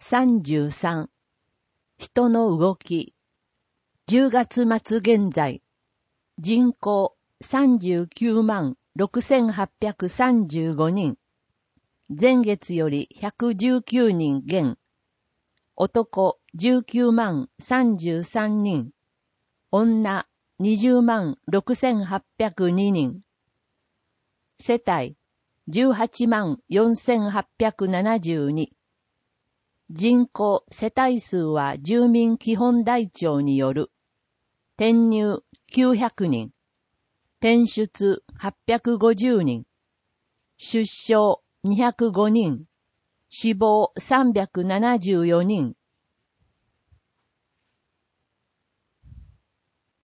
33、人の動き。10月末現在、人口39万6835人。前月より119人減。男19万33人。女20万6802人。世帯18万4872。人口世帯数は住民基本台帳による。転入900人。転出850人。出生205人。死亡374人。